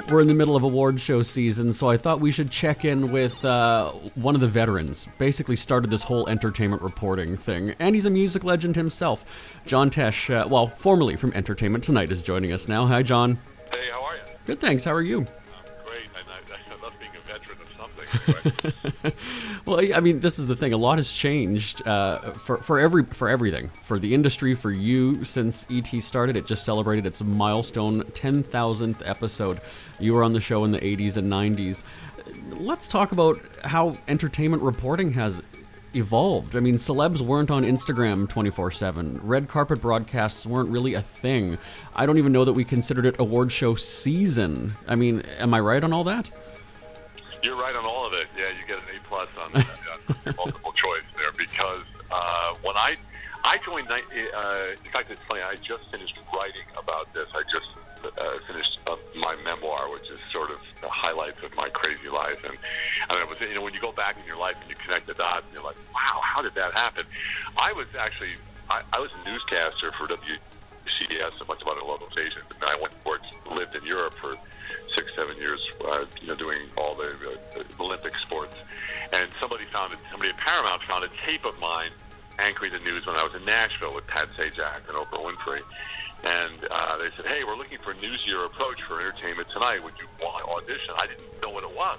We're in the middle of award show season, so I thought we should check in with one of the veterans. Basically started this whole entertainment reporting thing, and he's a music legend himself. John Tesh, formerly from Entertainment Tonight, is joining us now. Hi, John. Hey, how are you? Good, thanks. How are you? Great. I love being a veteran of something. Anyway. Well, I mean, this is the thing. A lot has changed for everything. For the industry, for you, since ET started. It just celebrated its milestone 10,000th episode. You were on the show in the 80s and 90s. Let's talk about how entertainment reporting has evolved. I mean, celebs weren't on Instagram 24/7. Red carpet broadcasts weren't really a thing. I don't even know that we considered it award show season. I mean, am I right on all that? You're right on all of it. Yeah, you get an A+ on multiple choice there because when I joined, in fact, it's funny, I just finished writing about this. I just finished up my memoir, which is sort of the highlights of my crazy life. And it was, when you go back in your life and you connect the dots, and you're like, wow, how did that happen? I was actually, I was a newscaster for WCBS, a bunch of other local stations, and then I lived in Europe for 6-7 years, doing all the Olympic sports. And somebody at Paramount found a tape of mine anchoring the news when I was in Nashville with Pat Sajak and Oprah Winfrey. And they said, hey, we're looking for a newsyear approach for Entertainment Tonight. Would you want to audition? I didn't know what it was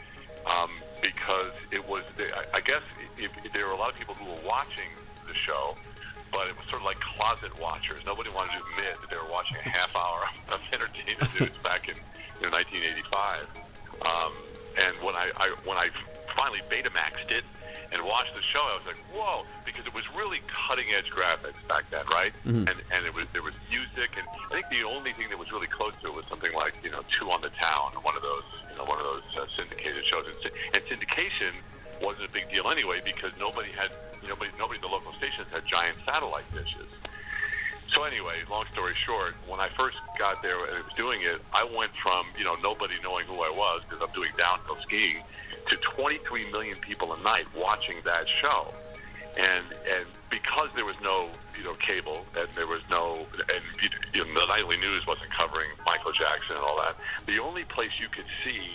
because it was, I guess there were a lot of people who were watching the show, but it was sort of like closet watchers. Nobody wanted to admit that they were watching a half hour of entertainment news back in 1985. And when I finally Betamaxed it and watched the show, I was like, whoa, because it was really cutting-edge graphics back then, right? Mm-hmm. And there was music, and I think the only thing that was really close to it was something like, Two on the Town, one of those syndicated shows. And syndication wasn't a big deal anyway because nobody in the local stations had giant satellite dishes. So anyway, long story short, when I first got there and was doing it, I went from, nobody knowing who I was because I'm doing downhill skiing to 23 million people a night watching that show. And because there was no, cable and there was no, and the nightly news wasn't covering Michael Jackson and all that, the only place you could see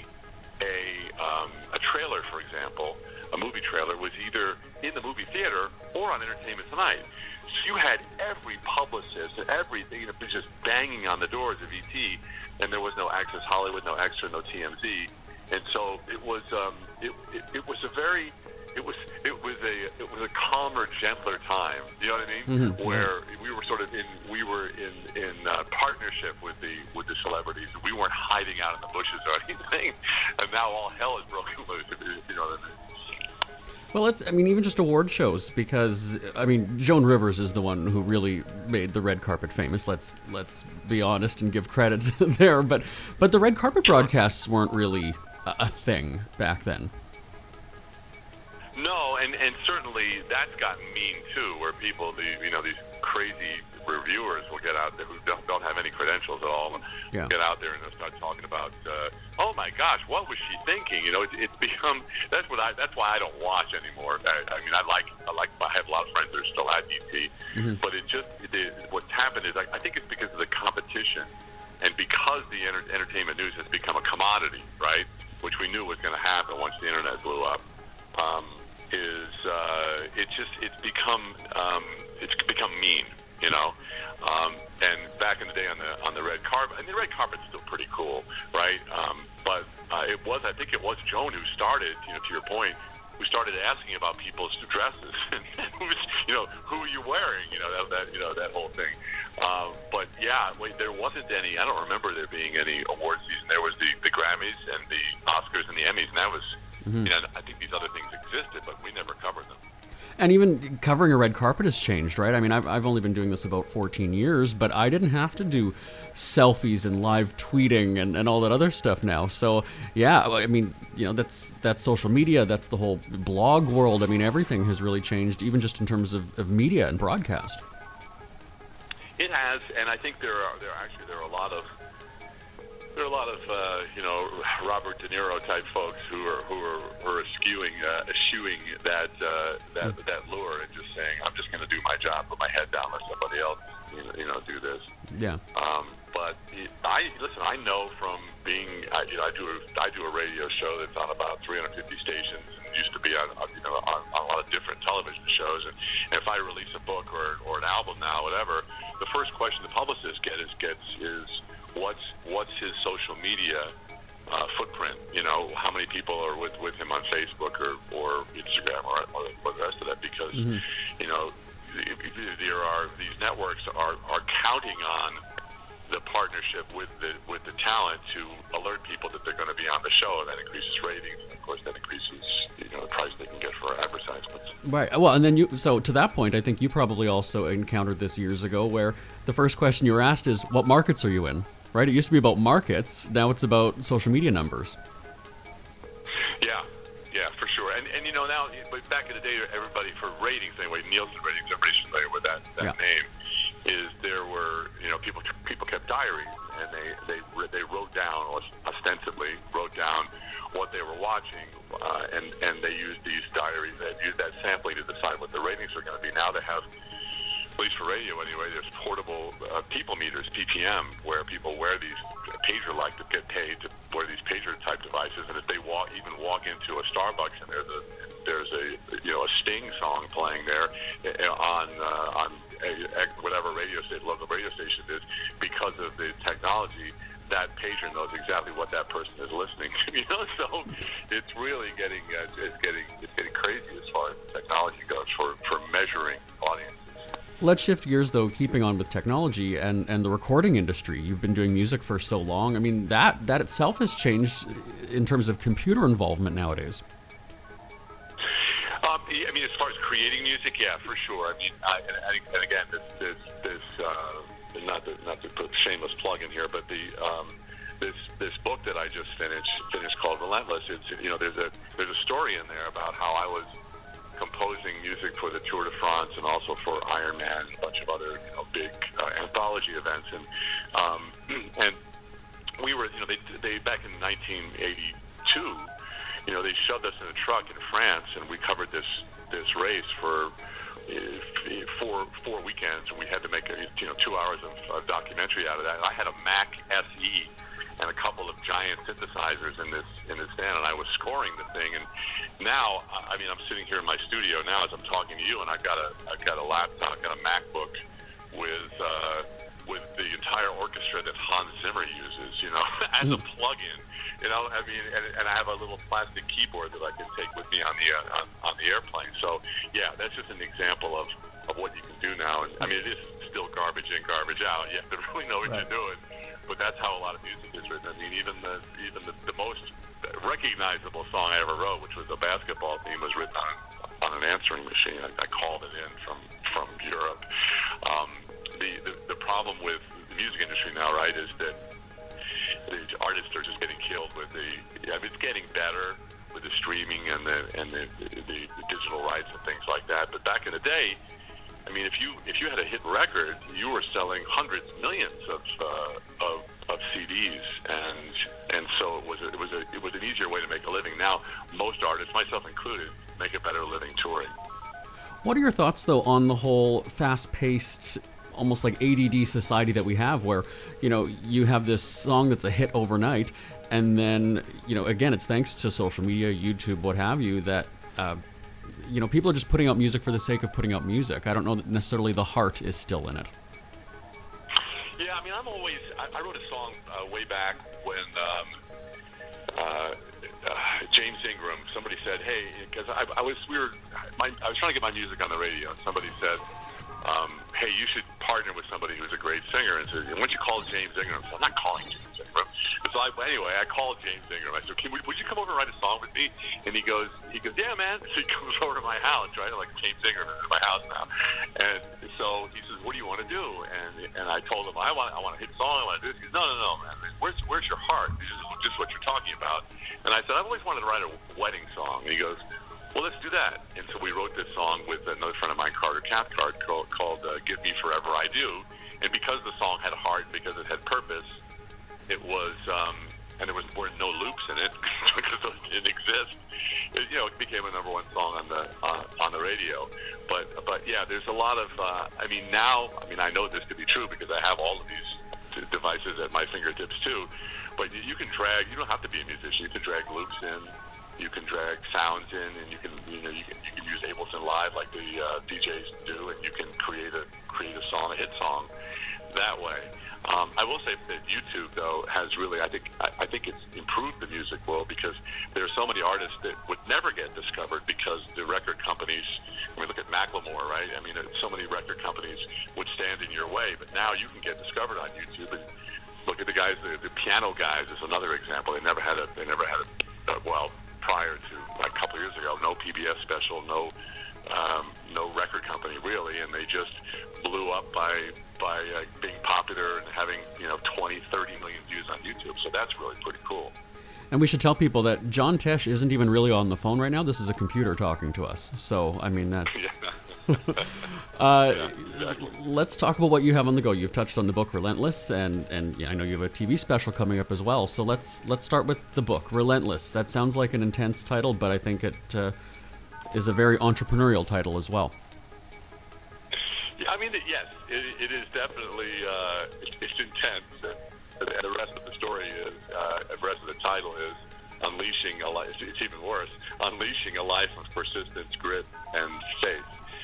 a trailer, for example, a movie trailer, was either in the movie theater or on Entertainment Tonight. So you had every publicist and everything just banging on the doors of ET, and there was no Access Hollywood, no Extra, no TMZ, and so it was a calmer, gentler time. You know what I mean? Mm-hmm. Where we were in partnership with the celebrities. We weren't hiding out in the bushes or anything, and now all hell is broken loose. You know what I mean? Well, even just award shows, because, Joan Rivers is the one who really made the red carpet famous. Let's be honest and give credit there. But the red carpet broadcasts weren't really a thing back then. No, and certainly that's gotten mean, too, where people, these crazy reviewers will get out there who don't have any credentials at all, get out there and they'll start talking about, oh my gosh, what was she thinking? It's become, that's why I don't watch anymore. I have a lot of friends that are still at ET, but what's happened is I think it's because of the competition and because the entertainment news has become a commodity, right? Which we knew was going to happen once the internet blew up. It's become mean, and back in the day on the red carpet, and the red carpet's still pretty cool, right? But I think it was Joan who started, to your point, who started asking about people's dresses and who are you wearing, that whole thing. But yeah, there wasn't any. I don't remember there being any award season. There was the Grammys and the Oscars and the Emmys, and that was. I think these other things existed, but we never covered them. And even covering a red carpet has changed, right? I've only been doing this about 14 years, but I didn't have to do selfies and live tweeting and all that other stuff now. So, yeah, that's social media, that's the whole blog world. Everything has really changed, even just in terms of media and broadcast. It has, and I think there are a lot of Robert De Niro type folks who are eschewing that lure and just saying, I'm just going to do my job, put my head down, let somebody else do this. Yeah. But I know from being, I do a radio show that's on about 350 stations. It used to be on a lot of different television shows. And if I release a book or an album now, whatever, the first question the publicist gets is what's his social media footprint? How many people are with him on Facebook or Instagram or the rest of that? Because there are these networks are counting on the partnership with the talent to alert people that they're going to be on the show, and that increases ratings. And of course, that increases the price they can get for advertisements. Right. Well, and then so to that point, I think you probably also encountered this years ago, where the first question you were asked is, "What markets are you in?" Right? It used to be about markets. Now it's about social media numbers. Yeah, for sure. And now, but back in the day, everybody for ratings anyway, Nielsen ratings, everybody's familiar with that name. Is there were people kept diaries, and they wrote down, or ostensibly wrote down what they were watching, and they used these diaries, that used that sampling to decide what the ratings were going to be. Now they have, at least for radio anyway, there's portable people meters, PPM, where people wear these pager-like to get paid to wear these pager-type devices, and if they walk into a Starbucks and there's a Sting song playing there on whatever local radio station it is, because of the technology, that pager knows exactly what that person is listening to. So it's really getting crazy as far as the technology goes for measuring audiences. Let's shift gears, though, keeping on with technology and the recording industry. You've been doing music for so long. I mean, that itself has changed in terms of computer involvement nowadays. I mean, as far as creating music, yeah, for sure. I mean, and again, this not to put a shameless plug in here, but this book that I just finished called Relentless. It's there's a story in there about how I was composing music for the Tour de France and also for Iron Man and a bunch of other big anthology events, and we were they back in 1982. They shoved us in a truck in France, and we covered this race for 4 weekends, and we had to make 2 hours of documentary out of that. And I had a Mac SE and a couple of giant synthesizers in this stand, and I was scoring the thing. And now, I mean, I'm sitting here in my studio now as I'm talking to you, and I've got a laptop, I've got a MacBook with the entire orchestra that Hans Zimmer uses, as a plug-in. I mean, and I have a little plastic keyboard that I can take with me on the airplane. So, yeah, that's just an example of what you can do now. And I mean, it is still garbage in, garbage out. You have to really know what you're doing. But that's how a lot of music is written. I mean, even the most recognizable song I ever wrote, which was a basketball theme, was written on an answering machine. I called it in from Europe. The problem with the music industry now, right, is that the artists are just getting killed with it's getting better with the streaming and the digital rights and things like that. But back in the day, I mean, if you had a hit record, you were selling hundreds, millions of CDs, and so it was an easier way to make a living. Now, most artists, myself included, make a better living touring. What are your thoughts, though, on the whole fast-paced, almost like ADD society that we have, where you have this song that's a hit overnight, and then again, it's thanks to social media, YouTube, what have you, that people are just putting out music for the sake of putting out music. I don't know that necessarily the heart is still in it. Yeah, I mean, I wrote a song way back when James Ingram. Somebody said, "Hey," because I was trying to get my music on the radio, and somebody said, "Hey, you should partner with somebody who's a great singer." And so, why don't you call James Ingram? So I'm not calling James Ingram. So I called James Ingram. I said, would you come over and write a song with me? And he goes, yeah, man. So he comes over to my house, right? Like, James Ingram is in my house now. And so he says, what do you want to do? And I told him, I want a hit song. I want to do this. He goes, no, man. Where's your heart? This is just what you're talking about. And I said, I've always wanted to write a wedding song. And he goes, well, let's do that. And so we wrote this song with another friend of mine, Carter Cathcart, called Give Me Forever I Do. And because the song had heart, because it had purpose, it was, and there were no loops in it because those didn't exist. It it became a number one song on the radio. But yeah, there's a lot of. I know this to be true because I have all of these devices at my fingertips too. But you can drag. You don't have to be a musician. You can drag loops in. You can drag sounds in, and you can use Ableton Live like the DJs do, and you can create a song, a hit song, that way. I will say that YouTube, though, has really, I think it's improved the music world because there are so many artists that would never get discovered because the record companies, look at Macklemore, right? So many record companies would stand in your way, but now you can get discovered on YouTube. And look at the guys, the piano guys is another example. They never had a prior to a couple of years ago, no PBS special, no record company really, and they just blew up by being popular and having 20, 30 million views on YouTube. So that's really pretty cool. And we should tell people that John Tesh isn't even really on the phone right now. This is a computer talking to us. So that's. Yeah, exactly. Let's talk about what you have on the go. You've touched on the book Relentless, and I know you have a TV special coming up as well. So let's start with the book Relentless. That sounds like an intense title, but I think it is a very entrepreneurial title as well. Yeah, yes, it is definitely it's intense. And the rest of the story is, the rest of the title is unleashing a life. It's even worse, unleashing a life of persistence, grit, and faith.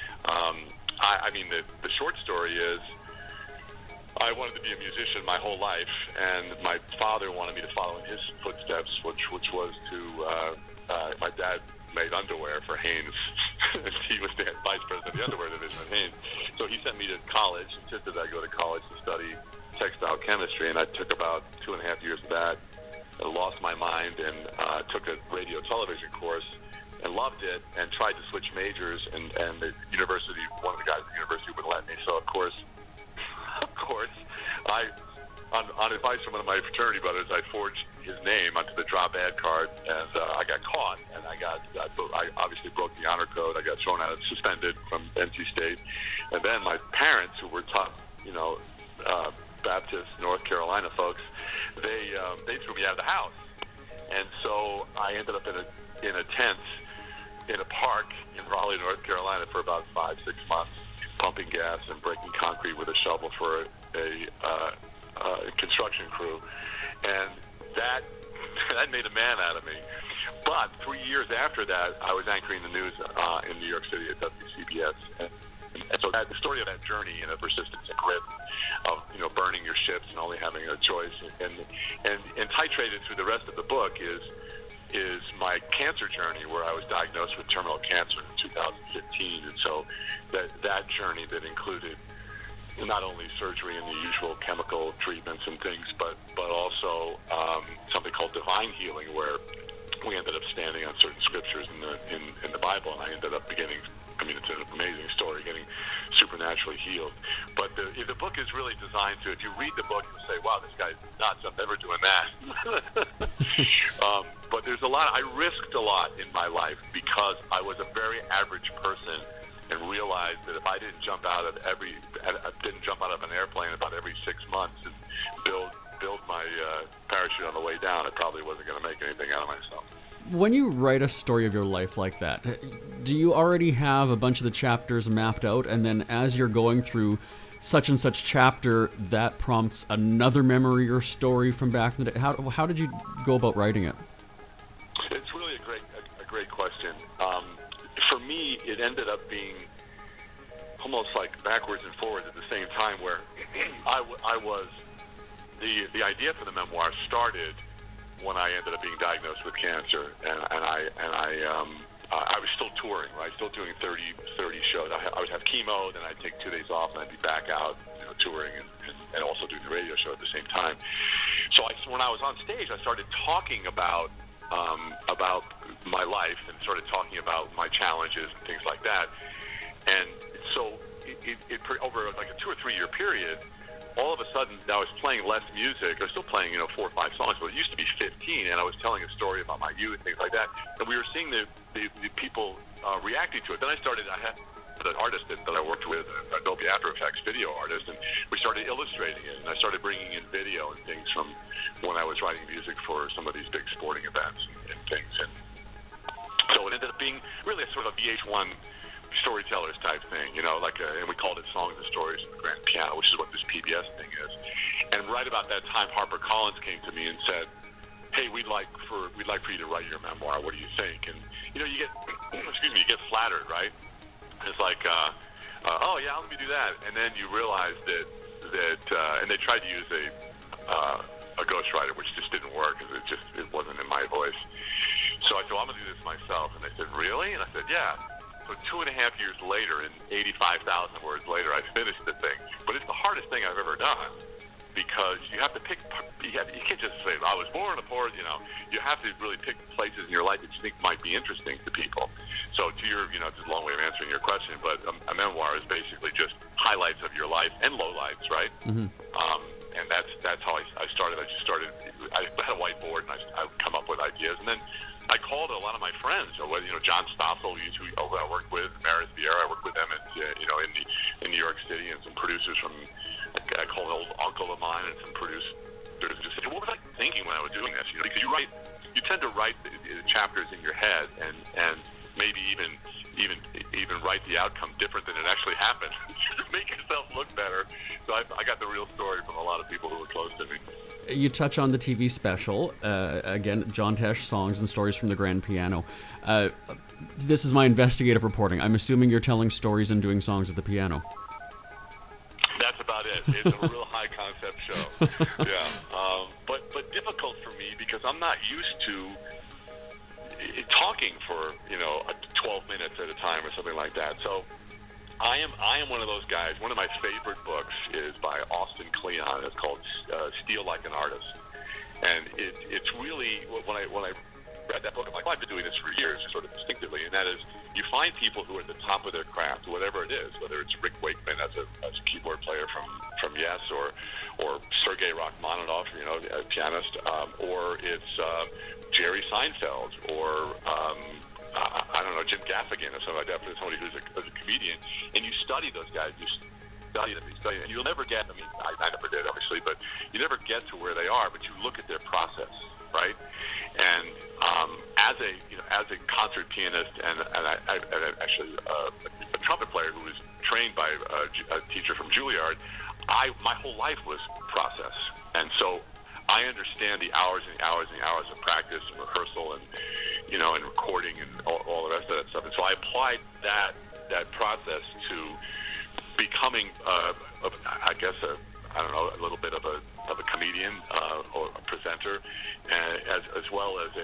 The short story is, I wanted to be a musician my whole life, and my father wanted me to follow in his footsteps, which was to, my dad made underwear for Hanes. He was the vice president of the underwear division at Hanes. So he sent me to college, insisted I go to college to study textile chemistry, and I took about 2.5 years of that. I lost my mind and took a radio television course and loved it, and tried to switch majors, and the university, one of the guys at the university wouldn't let me. So of course, I, on advice from one of my fraternity brothers, I forged his name onto the drop ad card, and I got caught, and I obviously broke the honor code. I got thrown out, suspended from NC State, and then my parents, who were top, Baptist North Carolina folks, they threw me out of the house, and so I ended up in a tent in a park in Raleigh, North Carolina, for about 5-6 months, pumping gas and breaking concrete with a shovel for a construction crew, and that made a man out of me. But 3 years after that, I was anchoring the news in New York City at WCBS, and so the story of that journey and the persistence and grit of burning your ships and only having a choice, and titrated through the rest of the book is my cancer journey, where I was diagnosed with terminal cancer in 2015, and so that journey that included not only surgery and the usual chemical treatments and things, but also something called divine healing, where we ended up standing on certain scriptures in the Bible, and I ended up it's an amazing story, getting supernaturally healed. But the book is really designed to, if you read the book, you'll say, wow, this guy's nuts, I'm never doing that. But there's a lot, I risked a lot in my life because I was a very average person, and realized that if I didn't jump out of an airplane about every 6 months and build my parachute on the way down, I probably wasn't going to make anything out of myself. When you write a story of your life like that, do you already have a bunch of the chapters mapped out, and then as you're going through such and such chapter, that prompts another memory or story from back in the day? How did you go about writing it? It's really a great question. For me, it ended up being almost like backwards and forwards at the same time, where I was the idea for the memoir started when I ended up being diagnosed with cancer, and I was still touring, right? Still doing 30 shows. I would have chemo, then I'd take 2 days off, and I'd be back out, touring and also doing the radio show at the same time. So when I was on stage, I started talking about my life, and started talking about my challenges and things like that. And so it over like a 2 or 3 year period, all of a sudden I was playing less music. I was still playing 4 or 5 songs, but it used to be 15, and I was telling a story about my youth, things like that. And we were seeing the people reacting to it. Then I had an artist that I worked with, an Adobe After Effects video artist, and we started illustrating it, and I started bringing in video and things from when I was writing music for some of these big sporting events and things. And so show. It ended up being really a sort of VH1 storytellers type thing, and we called it Songs and Stories from the Grand Piano, which is what this PBS thing is. And right about that time, HarperCollins came to me and said, "Hey, we'd like for you to write your memoir. What do you think?" And you get, you get flattered, right? It's like, oh yeah, let me do that. And then you realize that and they tried to use a ghostwriter, which just didn't work because it wasn't in my voice. So I said, well, I'm gonna do this myself. And they said, really? And I said, yeah. So 2.5 years later, and 85,000 words later, I finished the thing. But it's the hardest thing I've ever done, because you have to pick. You can't just say, I was born a poor. You have to really pick places in your life that you think might be interesting to people. So to your, it's a long way of answering your question, but a memoir is basically just highlights of your life and lowlights, right? Mm-hmm. And that's how I started. I had a whiteboard, and I would come up with ideas, and then I called a lot of my friends. John Stossel, who I worked with, Meredith Vieira, I worked with them in New York City, and some producers from. I called an old uncle of mine and some producers and just said, what was I thinking when I was doing this? Because you tend to write the chapters in your head and maybe even write the outcome different than it actually happened to make yourself look better. So I got the real story from a lot of people who were close to me. You touch on the TV special, again, John Tesh, Songs and Stories from the Grand Piano. This is my investigative reporting. I'm assuming you're telling stories and doing songs at the piano. That's about it. It's a real high concept show. Yeah. But difficult for me because I'm not used to talking for 12 minutes at a time or something like that. So I am one of those guys. One of my favorite books is by Austin Kleon. It's called Steal Like an Artist, and it's really when I read that book, I'm like, well, I've been doing this for years, sort of instinctively, and that is you find people who are at the top of their craft, whatever it is, whether it's Rick Wakeman as a keyboard player from Yes, or Sergei Rachmaninoff, a pianist, or it's Jerry Seinfeld, or I don't know, Jim Gaffigan, or something like that, for somebody who's a comedian, and you study those guys, you study them, and you'll never get, I never did, obviously, but you never get to where they are, but you look at their process, right? And as a concert pianist and actually a trumpet player who was trained by a teacher from Juilliard, my whole life was process, and so I understand the hours and hours and hours of practice and rehearsal and and recording and all the rest of that stuff. And so I applied that process to becoming, I guess, a little bit of a comedian or a presenter, as well as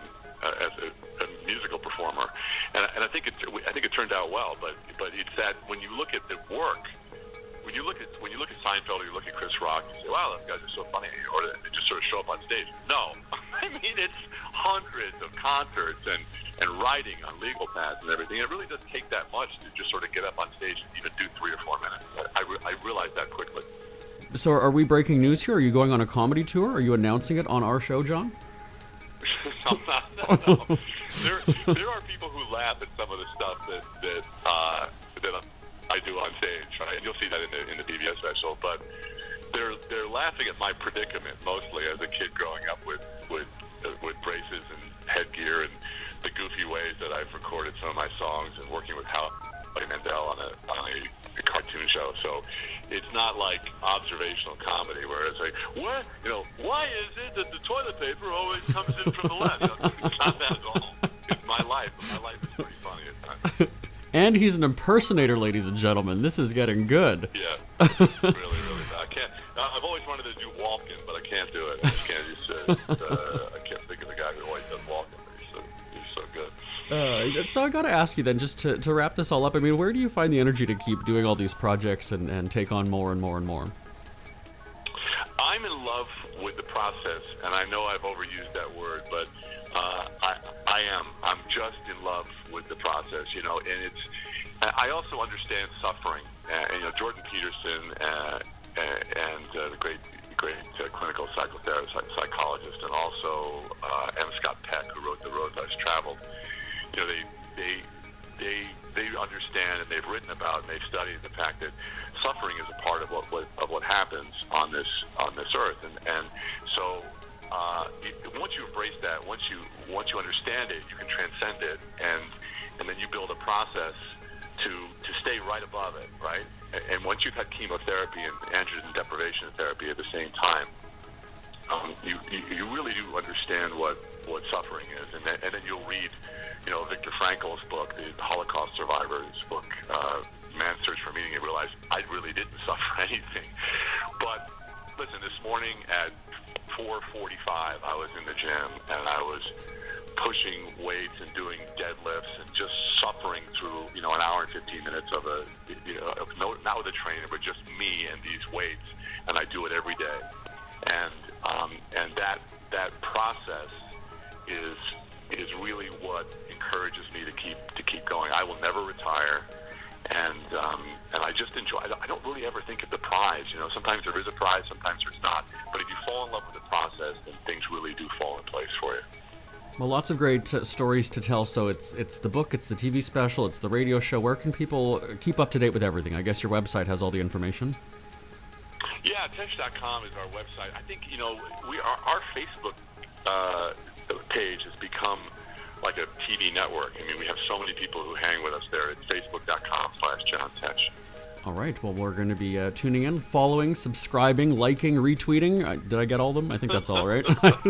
a musical performer. And I think it turned out well. But it's that when you look at the work. When you look at Seinfeld or you look at Chris Rock, you say, wow, those guys are so funny, or they just sort of show up on stage. No. It's hundreds of concerts and writing on legal pads and everything. It really doesn't take that much to just sort of get up on stage and even do 3 or 4 minutes. I realized that quickly. So are we breaking news here? Are you going on a comedy tour? Are you announcing it on our show, John? I'm not. No. There are people who laugh at some of the stuff that I do on stage, right? And you'll see that in the PBS special. But they're laughing at my predicament mostly as a kid growing up with braces and headgear and the goofy ways that I've recorded some of my songs and working with Howie Mandel on a cartoon show. So it's not like observational comedy where it's like, what? Why is it that the toilet paper always comes in from the left? It's not that at all. It's my life. My life is pretty funny at times. And he's an impersonator, ladies and gentlemen. This is getting good. Yeah, really, really bad. I can't. I've always wanted to do Walken, but I can't do it. I just can't. I can't think of the guy who always does Walken. But he's so good. So I got to ask you then, just to wrap this all up. Where do you find the energy to keep doing all these projects and take on more and more and more? I'm in love with the process, and I know I've overused that word, but I am. I'm just in love with the process, and it's. I also understand suffering, and Jordan Peterson and the great clinical psychologist, and also M. Scott Peck, who wrote The Road Less Traveled. They understand, and they've written about, and they've studied the fact that suffering is a part of what happens on this earth, and so once you embrace that, once you understand it, you can transcend it, and then you build a process to stay right above it, right? And once you've had chemotherapy and androgen deprivation therapy at the same time, you really do understand what suffering is, and then you'll read, Viktor Frankl's book, the Holocaust survivor's book, Man's Search for Meaning, and realize I really didn't suffer anything. But listen, this morning at 4:45, I was in the gym and I was pushing weights and doing deadlifts and just suffering through, an hour and 15 minutes of not with a trainer, but just me and these weights, and I do it every day. And that process is really what encourages me to keep going. I will never retire, and I just enjoy. I don't really ever think of the prize. Sometimes there is a prize, sometimes there's not. But if you fall in love with the process, then things really do fall in place for you. Well, lots of great stories to tell. So it's the book, it's the TV special, it's the radio show. Where can people keep up to date with everything? I guess your website has all the information. Yeah, Tesh.com is our website. I think, our Facebook page has become like a TV network. I mean, we have so many people who hang with us there at facebook.com/Jon Tesh. All right. Well, we're going to be tuning in, following, subscribing, liking, retweeting. Did I get all of them? I think that's all right.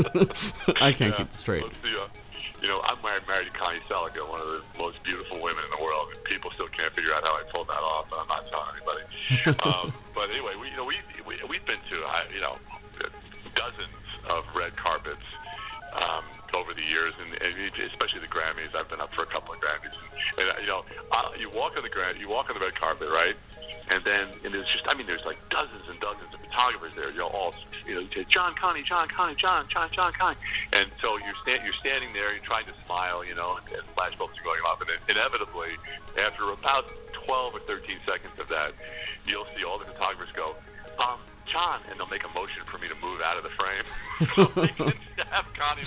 I can't keep it straight. Let's see, I'm married to Connie Selica, one of the most beautiful women in the world. And people still can't figure out how I pulled that off, but I'm not telling anybody. But anyway, we've been to dozens of red carpets over the years, and especially the Grammys. I've been up for a couple of Grammys, and you walk on the red carpet, right? And there's like dozens and dozens of photographers there. All John Connie, John Connie, John Connie. And so you're standing there, you're trying to smile, and flashbulbs are going off, and then inevitably, after about 12 or 13 seconds of that, you'll see all the photographers go, John, and they'll make a motion for me to move out of the frame. So they can have Connie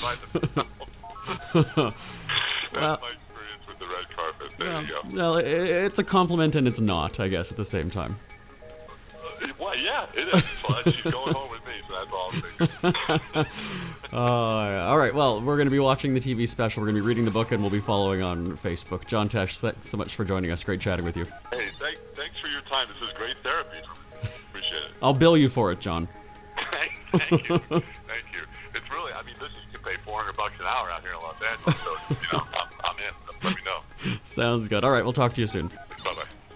by themselves. That's my experience with the red carpet. There you go. Well, it's a compliment and it's not, I guess, at the same time. Well, yeah, it is. Well, she's going home with me, so that's all I'm thinking. All right, well, we're going to be watching the TV special, we're going to be reading the book, and we'll be following on Facebook. Jon Tesh, thanks so much for joining us. Great chatting with you. Hey, thanks for your time. This is great therapy. Appreciate it. I'll bill you for it, John. Thank you. Thank you. It's really, listen, you can pay $400 an hour out here in Los Angeles, so, I'm in. Let me know. Sounds good. All right, we'll talk to you soon.